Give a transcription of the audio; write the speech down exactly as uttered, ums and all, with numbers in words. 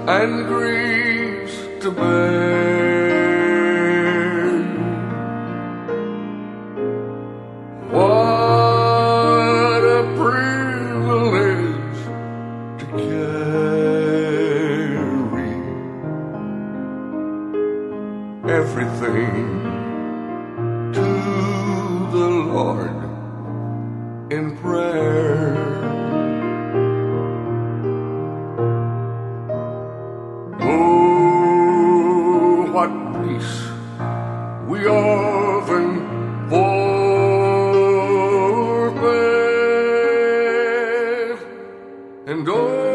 and griefs to bear. What a privilege to carry everything to the Lord in prayer. Oh, what peace we often forfeit, and oh,